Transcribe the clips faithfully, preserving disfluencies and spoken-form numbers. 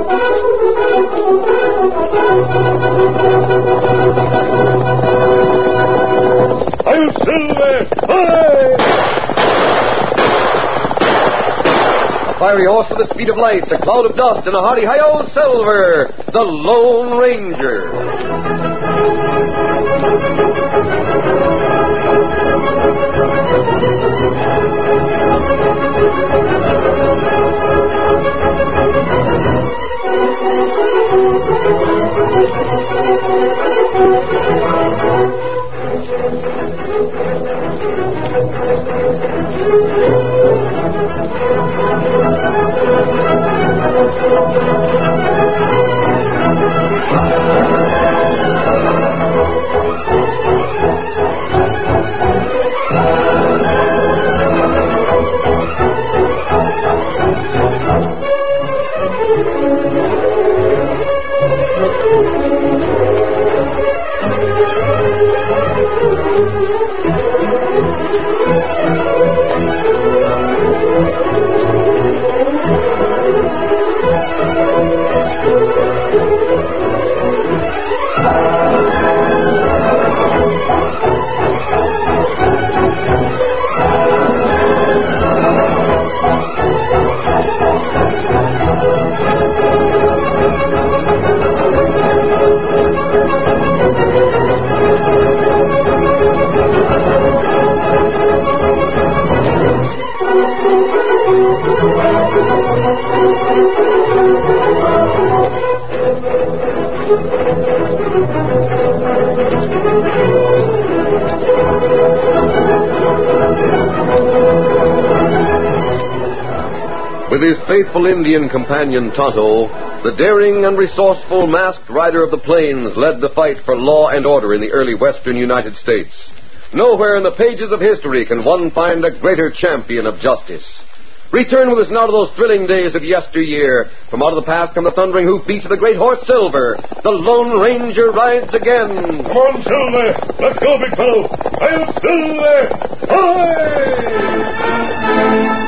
I'll Silver! A fiery horse with the speed of light, a cloud of dust, and a hearty hi-yo Silver, the Lone Ranger. With his faithful Indian companion Tonto, the daring and resourceful masked rider of the plains led the fight for law and order in the early western United States. Nowhere in the pages of history can one find a greater champion of justice. Return with us now to those thrilling days of yesteryear. From out of the past come the thundering hoofbeats of the great horse Silver. The Lone Ranger rides again. Come on, Silver. Let's go, big fellow. I'll Silver. Hi!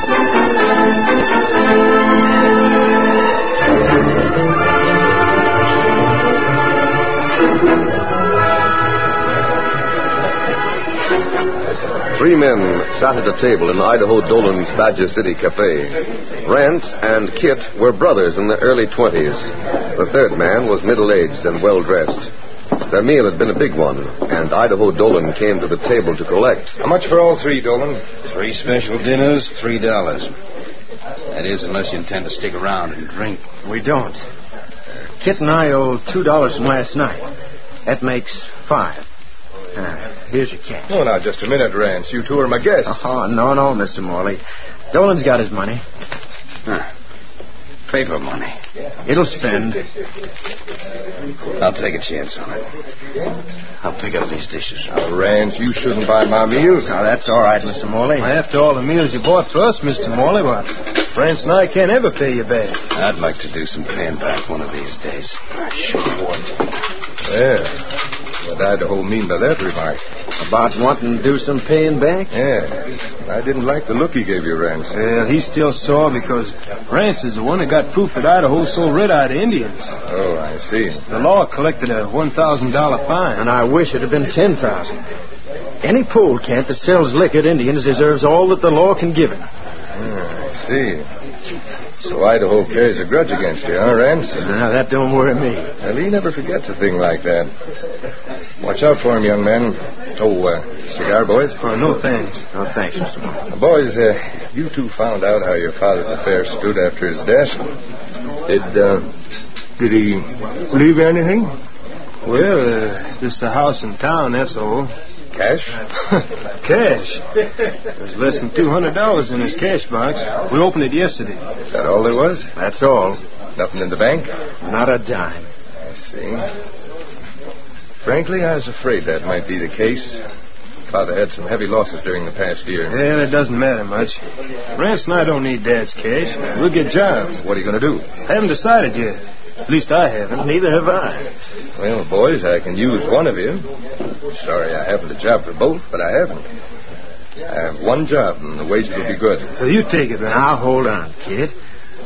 Three men sat at a table in Idaho Dolan's Badger City Cafe. Rance and Kit were brothers in their early twenties. The third man was middle-aged and well-dressed. Their meal had been a big one, and Idaho Dolan came to the table to collect. How much for all three, Dolan? Three special dinners, three dollars. That is, unless you intend to stick around and drink. We don't. Kit and I owe two dollars from last night. That makes five. Uh, here's your cash. Oh, now, just a minute, Rance. You two are my guests. Oh, no, no, Mister Morley. Dolan's got his money. Huh. Paper money. It'll spend. I'll take a chance on it. I'll pick up these dishes. Now, Rance, you shouldn't buy my meals. Now, that's all right, Mister Morley. After all the meals you bought for us, Mister Morley, well, Rance and I can't ever pay you back. I'd like to do some paying back one of these days. I sure would. Yeah. What did Idaho mean by that remark? About wanting to do some paying back? Yeah. I didn't like the look he gave you, Rance. Well, he's still sore because Rance is the one that got proof that Idaho sold red-eye to Indians. Oh, I see. The law collected a one thousand dollars fine. And I wish it had been ten thousand dollars. Any polecat that sells liquor to Indians deserves all that the law can give him. Oh, I see. So Idaho carries a grudge against you, huh, Rance? Now, that don't worry me. Well, he never forgets a thing like that. Watch out for him, young man. Oh, uh, cigar, boys? Oh, no thanks. No thanks, Mister Morley. Uh, boys, uh, you two found out how your father's affairs stood after his death. Did, uh, did he leave anything? Well, uh, just a house in town, that's all. Cash? Cash? There's less than two hundred dollars in his cash box. We opened it yesterday. Is that all there was? That's all. Nothing in the bank? Not a dime. I see. Frankly, I was afraid that might be the case. Father had some heavy losses during the past year. Yeah, it doesn't matter much. Rance and I don't need Dad's cash. We'll get jobs. What are you going to do? Haven't decided yet. At least I haven't. Neither have I. Well, boys, I can use one of you. Sorry I haven't a job for both, but I haven't. I have one job, and the wages will be good. So you take it, then. Now, hold on, kid.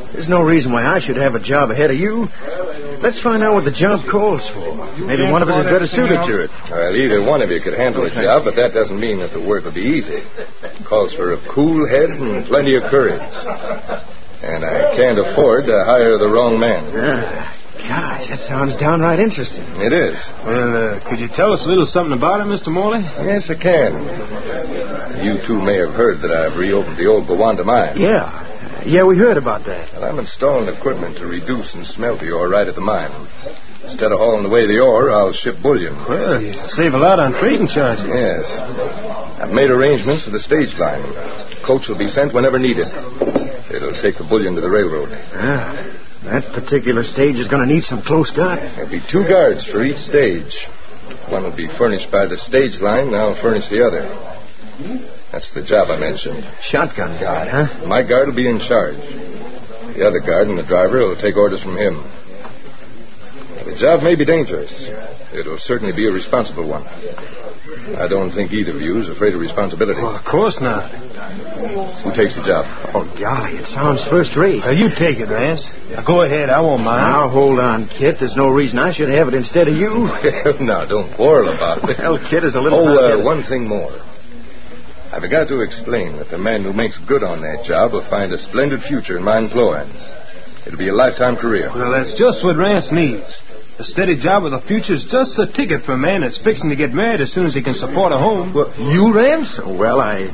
There's no reason why I should have a job ahead of you. Let's find out what the job calls for. Maybe one of us is better suited to it. Well, either one of you could handle the job, but that doesn't mean that the work will be easy. It calls for a cool head and plenty of courage. And I can't afford to hire the wrong man. Ah, gosh, that sounds downright interesting. It is. Well, uh, could you tell us a little something about it, Mister Morley? Yes, I can. You two may have heard that I've reopened the old Gowanda mine. Yeah. Yeah, we heard about that. Well, I'm installing equipment to reduce and smelt the ore right at the mine. Instead of hauling away the ore, I'll ship bullion. Well, you save a lot on freighting charges. Yes. I've made arrangements for the stage line. Coach will be sent whenever needed. It'll take the bullion to the railroad. Ah, that particular stage is going to need some close guard. There'll be two guards for each stage. One will be furnished by the stage line, and I'll furnish the other. That's the job I mentioned. Shotgun guard, huh? My guard will be in charge. The other guard and the driver will take orders from him. The job may be dangerous. It'll certainly be a responsible one. I don't think either of you is afraid of responsibility. Well, of course not. Who takes the job? Oh, golly, it sounds first rate. Now, you take it, Rance. Now, go ahead. I won't mind. Now, hold on, Kit. There's no reason I should have it instead of you. Now, don't quarrel about it. Well, Kit is a little... Oh, uh, one thing more. I forgot to explain that the man who makes good on that job will find a splendid future in my employ. It'll be a lifetime career. Well, that's just what Rance needs. A steady job with a future is just a ticket for a man that's fixing to get married as soon as he can support a home. Well, you, Rance? Well, I...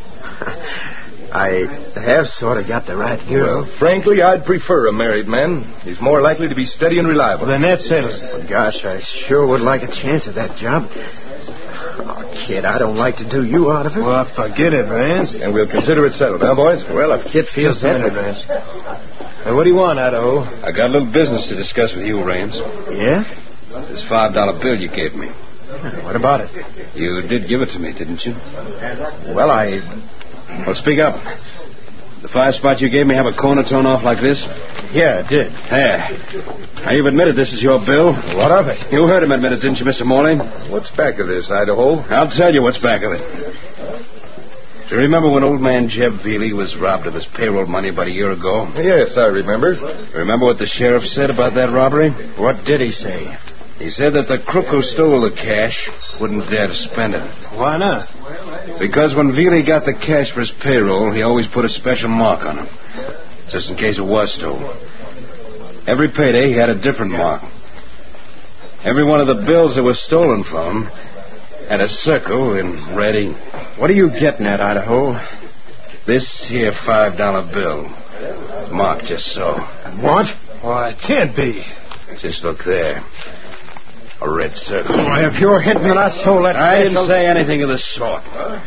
I have sort of got the right girl. Well, frankly, I'd prefer a married man. He's more likely to be steady and reliable. Well, then that settles it. Well, gosh, I sure would like a chance at that job. Oh, Kid, I don't like to do you out of it. Well, forget it, Rance. And we'll consider it settled, huh, boys? Well, if Kit feels Just a minute, that... Rance. Now, what do you want, Idaho? I got a little business to discuss with you, Rance. Yeah? This five dollar bill you gave me. What about it? You did give it to me, didn't you? Well, I... Well, speak up. The five spot you gave me have a corner torn off like this? Yeah, it did. There. Now, you've admitted this is your bill. What of it? You heard him admit it, didn't you, Mister Morley? What's back of this, Idaho? I'll tell you what's back of it. Do you remember when old man Jeb Veely was robbed of his payroll money about a year ago? Yes, I remember. Remember what the sheriff said about that robbery? What did he say? He said that the crook who stole the cash wouldn't dare to spend it. Why not? Because when Veely got the cash for his payroll, he always put a special mark on it, just in case it was stolen. Every payday, he had a different mark. Every one of the bills that was stolen from him had a circle in red ink. What are you getting at, Idaho? This here five dollar bill, marked just so. What? Why, it can't be. Just look there. A red circle. Why, if you're hinting that I stole that... I didn't say anything of the sort.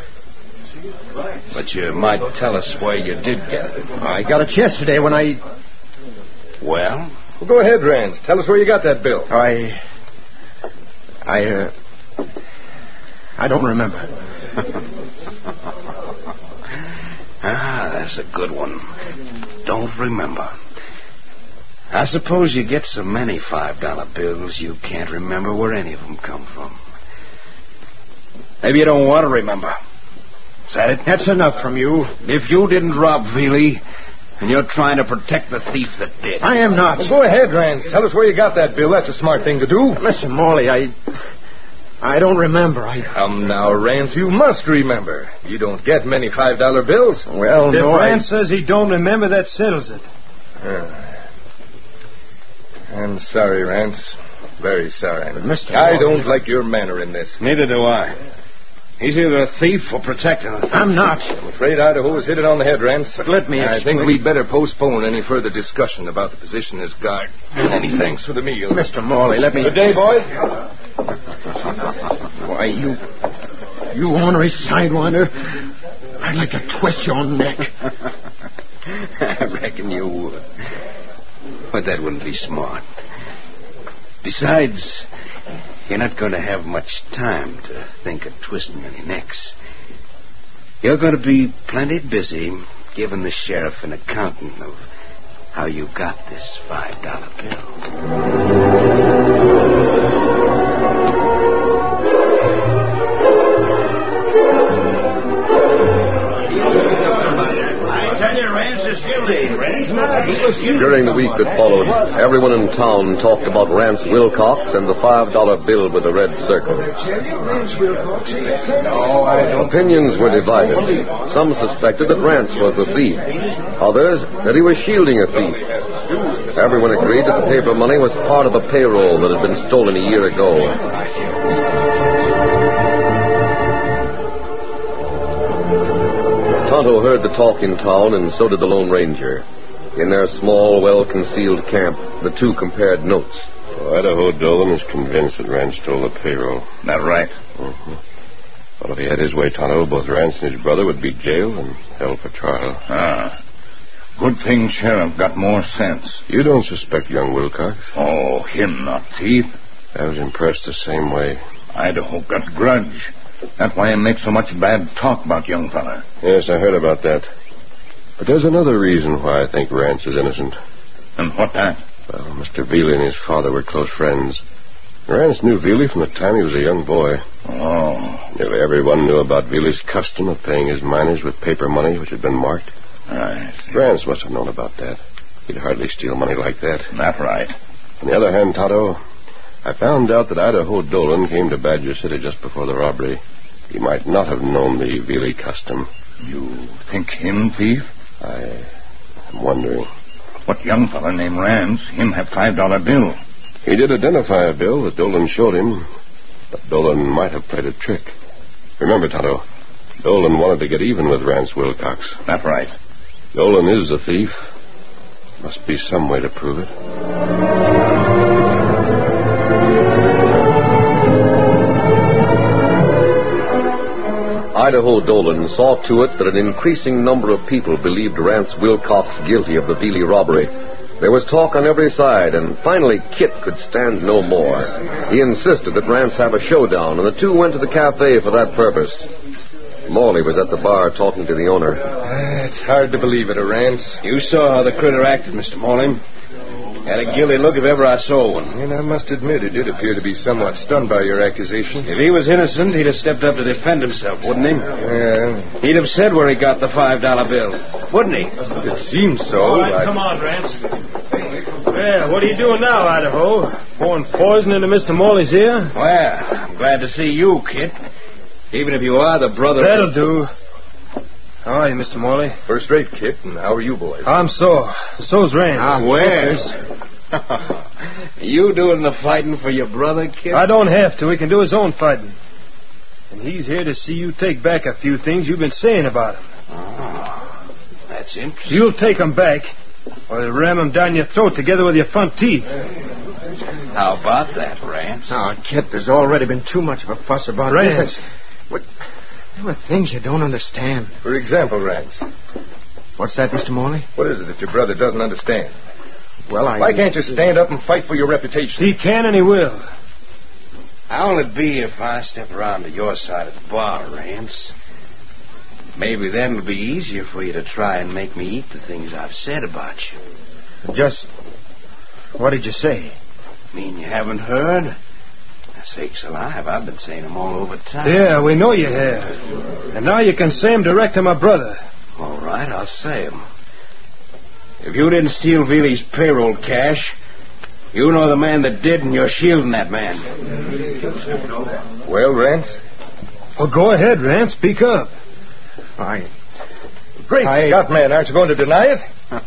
But you might tell us where you did get it. I got it yesterday when I... Well? Well, go ahead, Rance. Tell us where you got that bill. I... I, uh... I don't remember. Ah, that's a good one. Don't remember. I suppose you get so many five dollar bills you can't remember where any of them come from. Maybe you don't want to remember. Is that it? That's enough from you. If you didn't rob Veely, and you're trying to protect the thief that did. I am not. Well, go ahead, Rance. Tell us where you got that bill. That's a smart thing to do. Listen, Morley, I... I don't remember. I... Come now, Rance, you must remember. You don't get many five dollar bills. Well, If no, Rance I... says he don't remember, that settles it. Uh, I'm sorry, Rance. Very sorry. But Mister I Morley- don't like your manner in this. Neither do I. He's either a thief or protecting the thief. I'm not. I'm afraid Idaho has hit it on the head, Rance. But let me I explain. think we'd better postpone any further discussion about the position as guard. Many thanks for the meal. Mister Morley, let me... Good day, boys. Why, you... You ornery sidewinder. I'd like to twist your neck. I reckon you would. But that wouldn't be smart. Besides, you're not going to have much time to think of twisting any necks. You're going to be plenty busy giving the sheriff an accounting of how you got this five dollar bill. here, Rance is guilty. Rance, During the week that followed, everyone in town talked about Rance Wilcox and the five dollar bill with the red circle. Opinions were divided. Some suspected that Rance was the thief. Others that he was shielding a thief. Everyone agreed that the paper money was part of the payroll that had been stolen a year ago. Tonto heard the talk in town, and so did the Lone Ranger. In their small, well-concealed camp, the two compared notes. Well, Idaho Dolan is convinced that Rance stole the payroll. That right? Mm-hmm. Well, if he had his way, Tonto, both Rance and his brother would be jailed and held for trial. Ah. Good thing Sheriff got more sense. You don't suspect young Wilcox? Oh, him not thief. I was impressed the same way. Idaho got grudge. That's why he makes so much bad talk about young fella. Yes, I heard about that. But there's another reason why I think Rance is innocent. And what that? Well, Mister Veely and his father were close friends. Rance knew Veely from the time he was a young boy. Oh. Nearly everyone knew about Veely's custom of paying his miners with paper money which had been marked. I see. Rance must have known about that. He'd hardly steal money like that. That right. On the other hand, Tonto, I found out that Idaho Dolan came to Badger City just before the robbery. He might not have known the Veely custom. You think him thief? I am wondering. What young fella named Rance, him have five dollar bill. He did identify a bill that Dolan showed him, but Dolan might have played a trick. Remember, Tonto, Dolan wanted to get even with Rance Wilcox. That right. Dolan is the thief. Must be some way to prove it. Idaho Dolan saw to it that an increasing number of people believed Rance Wilcox guilty of the Veely robbery. There was talk on every side, and finally Kit could stand no more. He insisted that Rance have a showdown, and the two went to the cafe for that purpose. Morley was at the bar talking to the owner. Uh, it's hard to believe it, a Rance. You saw how the critter acted, Mister Morley. Had a guilty look if ever I saw one. And I must admit, it did appear to be somewhat stunned by your accusation. If he was innocent, he'd have stepped up to defend himself, wouldn't he? Yeah. He'd have said where he got the five dollar bill, wouldn't he? It seems so. All right, I... come on, Rance. Well, what are you doing now, Idaho? Pouring poison into Mister Morley's ear? Well, I'm glad to see you, Kit. Even if you are the brother... That'll do. How are you, Mister Morley? First rate, Kit, and how are you boys? I'm sore. So's Rance. Ah, where's? You doing the fighting for your brother, Kit? I don't have to. He can do his own fighting. And he's here to see you take back a few things you've been saying about him. Oh, that's interesting. You'll take them back, or they'll ram them down your throat together with your front teeth. How about that, Rance? Oh, Kit, there's already been too much of a fuss about Rance. this. What? There are things you don't understand. For example, Rance, What's that, Mister Morley? what is it that your brother doesn't understand? Well, I... Why can't you stand up and fight for your reputation? He can and he will. How'll it be if I step around to your side of the bar, Rance? Maybe then it'll be easier for you to try and make me eat the things I've said about you. Just... What did you say? Mean you haven't heard? Sakes alive, I've been saying them all over town. Yeah, we know you have. And now you can say 'em direct to my brother. All right, I'll say 'em. If you didn't steal Veely's payroll cash, you know the man that did, and you're shielding that man. Well, Rance? Well, go ahead, Rance. Speak up. I... Great I- Scott, man, aren't you going to deny it?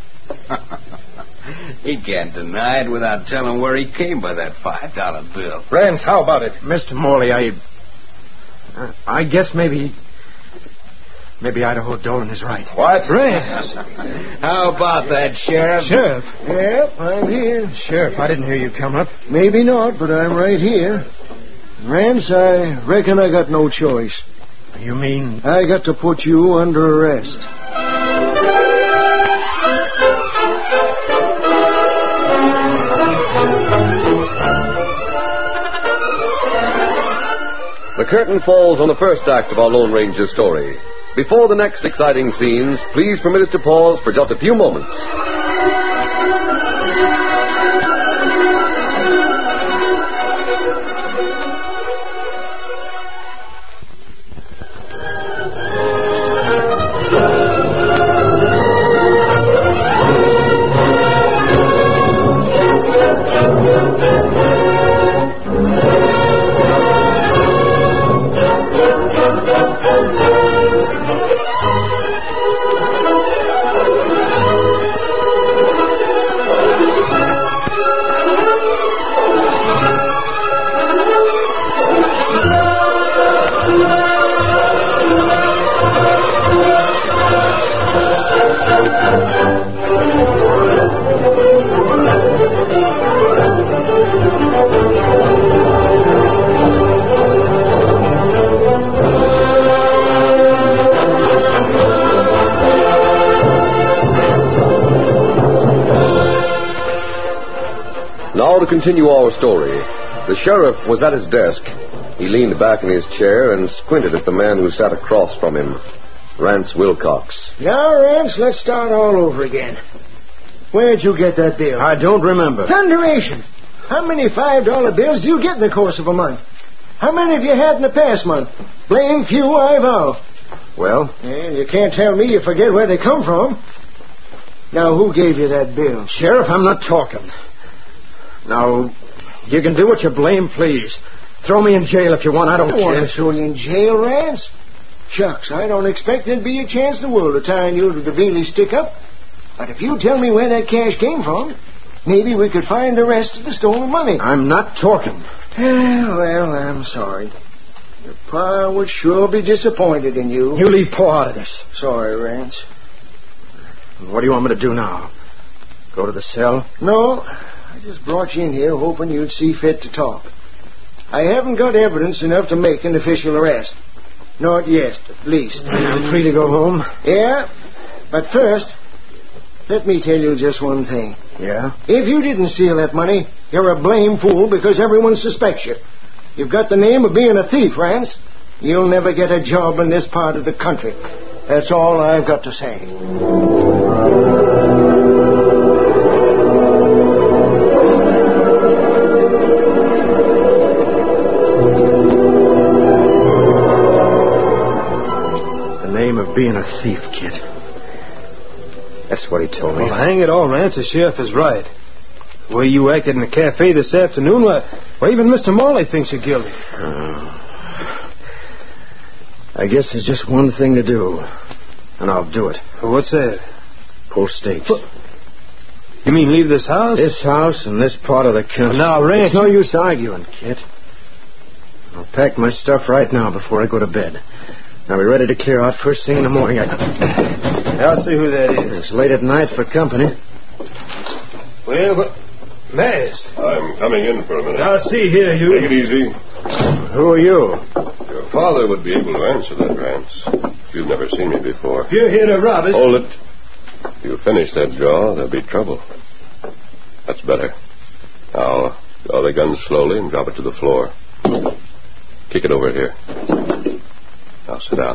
He can't deny it without telling where he came by that five dollar bill. Rance, how about it? Mister Morley, I... Uh, I guess maybe... Maybe Idaho Dolan is right. What? Rance. How about that, Sheriff? Sheriff. Yep, I'm here. Sheriff, I didn't hear you come up. Maybe not, but I'm right here. Rance, I reckon I got no choice. You mean... I got to put you under arrest. The curtain falls on the first act of our Lone Ranger story. Before the next exciting scenes, please permit us to pause for just a few moments. Now to continue our story. The sheriff was at his desk. He leaned back in his chair and squinted at the man who sat across from him, Rance Wilcox. Now, Rance, let's start all over again. Where'd you get that bill? I don't remember. Thunderation! How many five dollar bills do you get in the course of a month? How many have you had in the past month? Blame few, I vow. Well? And you can't tell me you forget where they come from. Now, who gave you that bill? Sheriff, I'm not talking. Now, you can do what you blame, please. Throw me in jail if you want. I don't I don't want care. to throw you in jail, Rance. Shucks, I don't expect there'd be a chance in the world of tying you to the Veely stick-up. But if you tell me where that cash came from, maybe we could find the rest of the stolen money. I'm not talking. Well, I'm sorry. Your pa would sure be disappointed in you. You leave Paul out of this. Sorry, Rance. What do you want me to do now? Go to the cell? No, I just brought you in here hoping you'd see fit to talk. I haven't got evidence enough to make an official arrest. Not yet, at least. I'm free to go home? Yeah, but first, let me tell you just one thing. Yeah? If you didn't steal that money, you're a blame fool because everyone suspects you. You've got the name of being a thief, Rance. You'll never get a job in this part of the country. That's all I've got to say. Of being a thief, kid. That's what he told me. Well, hang it all, Rance. The sheriff is right. The way you acted in the cafe this afternoon, why, why even Mister Morley thinks you're guilty. Uh, I guess there's just one thing to do, and I'll do it. What's that? Pull stakes. What? You mean leave this house? This house and this part of the country. Well, now, Rance... It's no use arguing, kid. I'll pack my stuff right now before I go to bed. I'll be ready to clear out first thing in the morning. I... I'll see who that is. It's late at night for company. Well, but... Maz. I'm coming in for a minute. Now, see here, you... Take it easy. Who are you? Your father would be able to answer that, Rance. You've never seen me before. If you're here to rob us... Hold it. If you finish that jaw, there'll be trouble. That's better. Now, draw the gun slowly and drop it to the floor. Kick it over here. Now, sit down.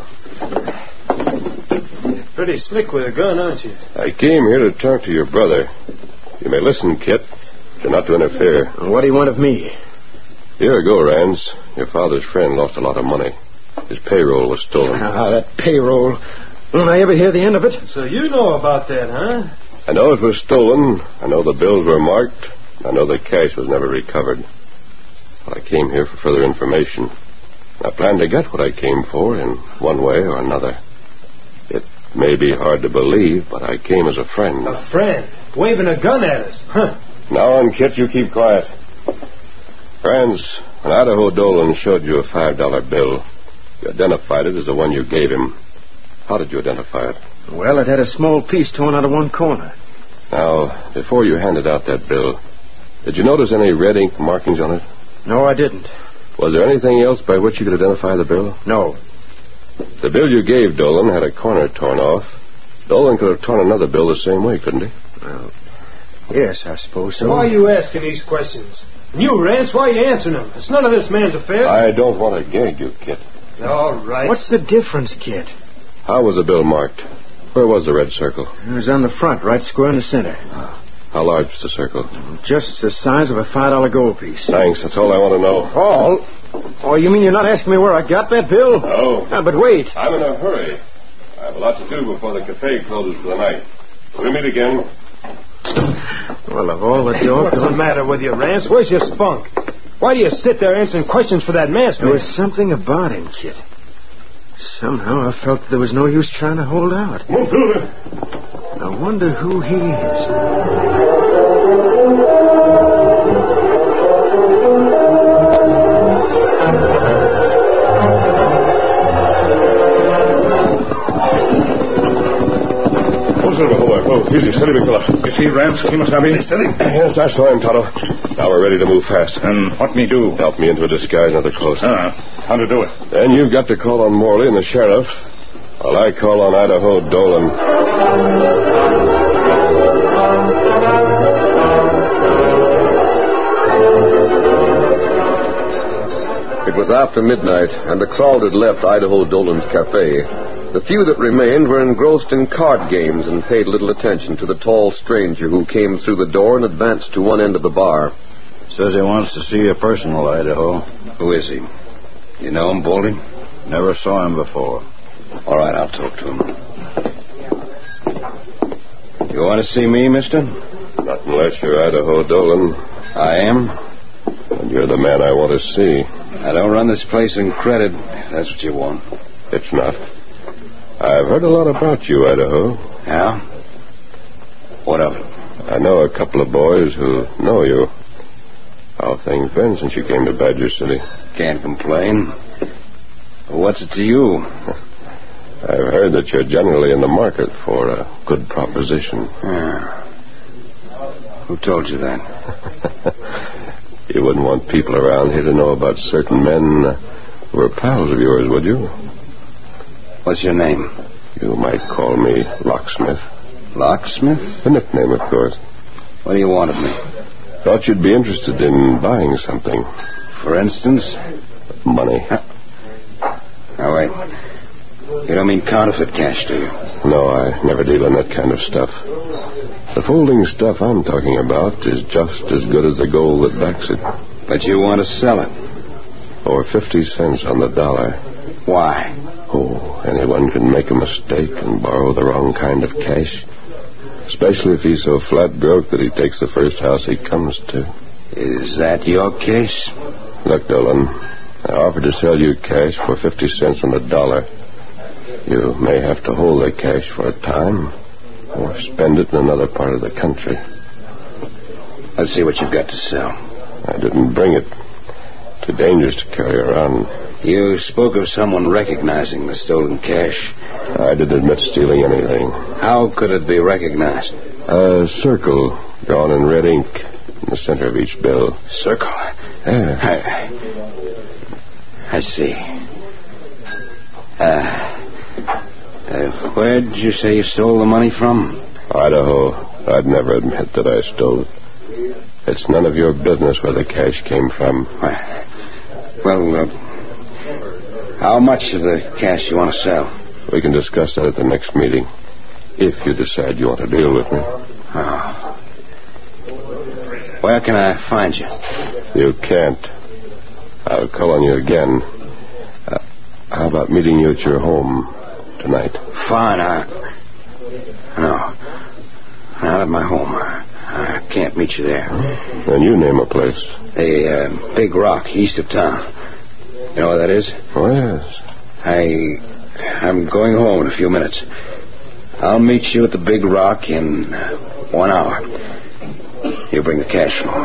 Pretty slick with a gun, aren't you? I came here to talk to your brother. You may listen, Kit. You're not to interfere. What do you want of me? A year ago, Rance, your father's friend lost a lot of money. His payroll was stolen. Ah, that payroll. Won't I ever hear the end of it? So you know about that, huh? I know it was stolen. I know the bills were marked. I know the cash was never recovered. But I came here for further information. I plan to get what I came for in one way or another. It may be hard to believe, but I came as a friend. A friend? Waving a gun at us? Huh? Now on, Kit, you keep quiet. Friends, when Idaho Dolan showed you a five dollar bill, you identified it as the one you gave him. How did you identify it? Well, it had a small piece torn out of one corner. Now, before you handed out that bill, did you notice any red ink markings on it? No, I didn't. Was there anything else by which you could identify the bill? No. The bill you gave Dolan had a corner torn off. Dolan could have torn another bill the same way, couldn't he? Well, yes, I suppose so. Why are you asking these questions? And you, Rance, why are you answering them? It's none of this man's affair. I don't want to gag you, Kit. All right. What's the difference, kid? How was the bill marked? Where was the red circle? It was on the front, right square in the center. How large was the circle? Just the size of a five dollar gold piece. Thanks, that's all I want to know. All? Oh, you mean you're not asking me where I got that bill? No. Ah, but wait. I'm in a hurry. I have a lot to do before the cafe closes for the night. We'll meet again. Well, of all the dogs... What's the matter with you, Rance? Where's your spunk? Why do you sit there answering questions for that masked There man? was something about him, kid. Somehow I felt there was no use trying to hold out. Move to it. I wonder who he is. Who's Silver, hold on. Oh, easy, steady, big fella. You see Rance, Kimasabi? Steady. Yes, I saw him, Tonto. Now we're ready to move fast. And what me do? Help me into a disguise and they're close. Ah, how to do it? Then you've got to call on Morley and the sheriff, while I call on Idaho Dolan. It was after midnight, and the crowd had left Idaho Dolan's cafe. The few that remained were engrossed in card games and paid little attention to the tall stranger who came through the door and advanced to one end of the bar. Says he wants to see you personal, Idaho. Who is he? You know him, Baldy? Never saw him before. All right, I'll talk to him. You want to see me, mister? Not unless you're Idaho Dolan. I am. And you're the man I want to see. I don't run this place in credit, if that's what you want. It's not. I've heard a lot about you, Idaho. Yeah? What of it? I know a couple of boys who know you. How have things been since you came to Badger City? Can't complain. What's it to you? I've heard that you're generally in the market for a good proposition. Yeah. Who told you that? You wouldn't want people around here to know about certain men uh, who are pals of yours, would you? What's your name? You might call me Locksmith. Locksmith? A nickname, of course. What do you want of me? Thought you'd be interested in buying something. For instance? Money. Huh. Now, wait. You don't mean counterfeit cash, do you? No, I never deal in that kind of stuff. The folding stuff I'm talking about is just as good as the gold that backs it. But you want to sell it? Or fifty cents on the dollar. Why? Oh, anyone can make a mistake and borrow the wrong kind of cash. Especially if he's so flat broke that he takes the first house he comes to. Is that your case? Look, Dolan, I offered to sell you cash for fifty cents on the dollar. You may have to hold the cash for a time, or spend it in another part of the country. Let's see what you've got to sell. I didn't bring it. Too dangerous to carry around. You spoke of someone recognizing the stolen cash. I didn't admit stealing anything. How could it be recognized? A circle drawn in red ink in the center of each bill. Circle? Yeah. I, I see. Uh, uh, where'd you say you stole the money from? Idaho. I'd never admit that I stole it. It's none of your business where the cash came from. Well, uh, how much of the cash you want to sell? We can discuss that at the next meeting, if you decide you want to deal with me. Oh. Where can I find you? You can't. I'll call on you again. Uh, how about meeting you at your home tonight? Fine, I... No. Not at my home. I, I can't meet you there. Then you name a place. The uh, Big Rock, east of town. You know where that is? Oh, yes. I... I'm going home in a few minutes. I'll meet you at the Big Rock in uh, one hour. You bring the cash along.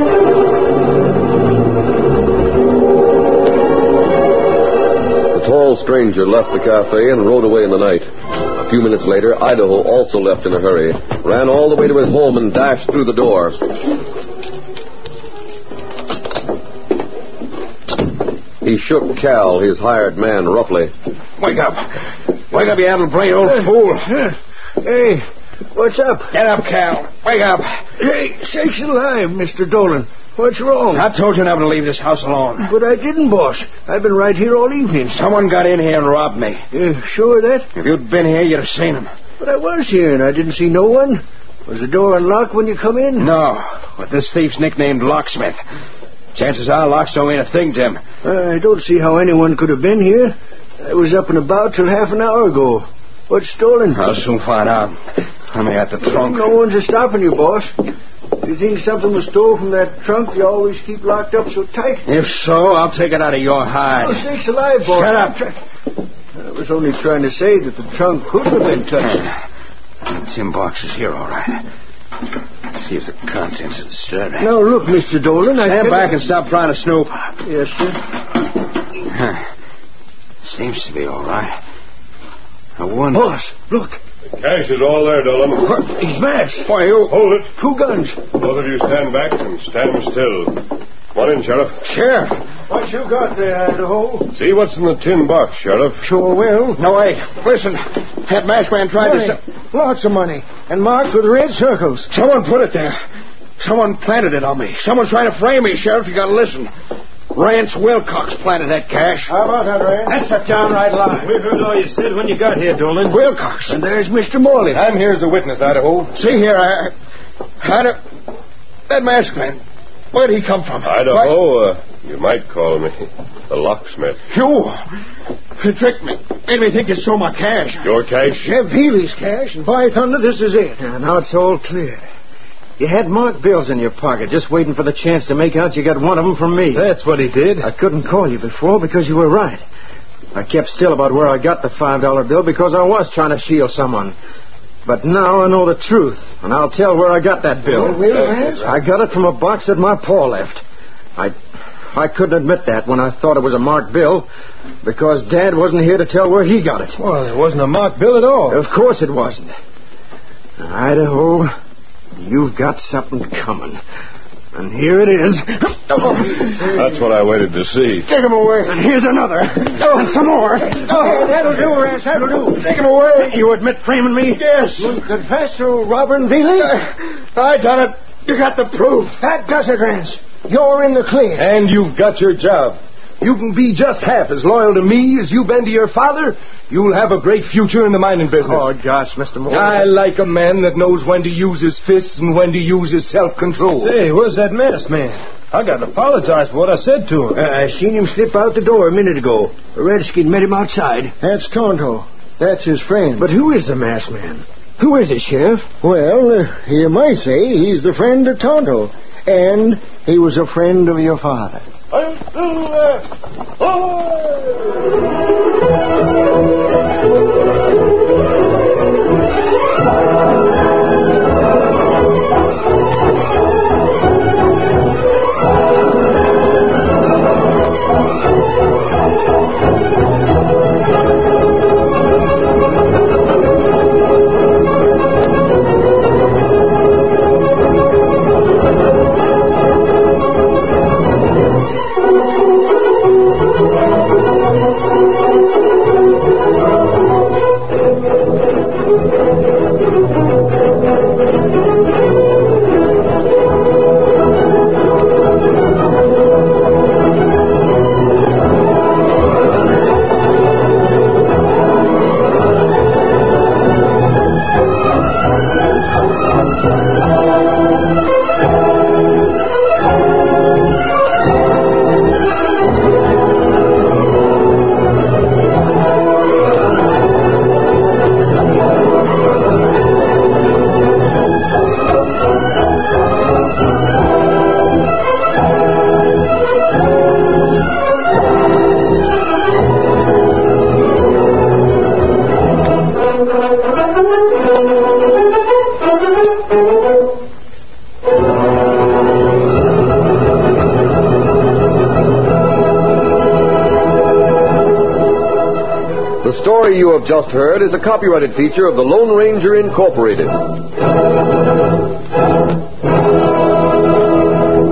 The tall stranger left the cafe and rode away in the night. A few minutes later, Idaho also left in a hurry, ran all the way to his home and dashed through the door. He shook Cal, his hired man, roughly. Wake up. Wake up, you addle-brained old fool. Hey, what's up? Get up, Cal. Wake up. Hey, sakes alive, Mister Dolan. What's wrong? I told you never to leave this house alone. But I didn't, boss. I've been right here all evening. Someone got in here and robbed me. You sure of that? If you'd been here, you'd have seen him. But I was here and I didn't see no one. Was the door unlocked when you come in? No, but this thief's nicknamed Locksmith. Chances are locks don't mean a thing to him. I don't see how anyone could have been here. I was up and about till half an hour ago. What's stolen? I'll soon find out. I'm at the trunk. No one's stopping you, boss. If you think something was stole from that trunk you always keep locked up so tight. If so, I'll take it out of your hide. Oh, sakes alive, boss. Shut up. I was only trying to say that the trunk could have been touched. The tin box is here, all right. Let's see if the contents are disturbing. Now, look, Mister Dolan, I... Stand back and stop trying to snoop. Yes, sir. Huh. Seems to be all right. I wonder... Boss, look. Cash is all there, Dolan. He's masked. Why, you... Hold it. Two guns. Both of you stand back and stand still. Come on in, Sheriff. Sheriff. What you got there, Idaho? See what's in the tin box, Sheriff. Sure will. No, wait. Listen. That masked man tried Money. to... Lots of money. And marked with red circles. Someone put it there. Someone planted it on me. Someone's trying to frame me, Sheriff. You gotta listen. Rance Wilcox planted that cash. How about that, Rance? That's a downright lie. We heard all you said when you got here, Dolan. Wilcox. And there's Mister Morley. I'm here as a witness, Idaho. See here, I... I don't... That masked man... Where'd he come from? Idaho, uh, you might call me the locksmith. You... He tricked me. Made me think you stole my cash. Your cash? Jeb Healy's cash, and by thunder, this is it. Yeah, now it's all clear. You had marked bills in your pocket, just waiting for the chance to make out you got one of them from me. That's what he did. I couldn't call you before because you were right. I kept still about where I got the five dollar bill because I was trying to shield someone. But now I know the truth, and I'll tell where I got that bill. Well, will, Rance? I got it from a box that my pa left. I I couldn't admit that when I thought it was a marked bill because Dad wasn't here to tell where he got it. Well, it wasn't a marked bill at all. Of course it wasn't. Idaho, you've got something coming. And here it is. That's what I waited to see. Take him away. And here's another. Oh, and some more. Oh, that'll do, Rance, that'll do. Take him away. You admit framing me? Yes. You confess to robbing Healy? I done it. You got the proof. That does it, Rance. You're in the clear. And you've got your job. You can be just half as loyal to me as you've been to your father. You'll have a great future in the mining business. Oh, gosh, Mister Moore. I like a man that knows when to use his fists and when to use his self-control. Hey, where's that masked man? I got to apologize for what I said to him. Uh, I seen him slip out the door a minute ago. A redskin met him outside. That's Tonto. That's his friend. But who is the masked man? Who is it, Sheriff? Well, uh, you might say he's the friend of Tonto. And he was a friend of your father. I'm still there. The story you have just heard is a copyrighted feature of the Lone Ranger Incorporated.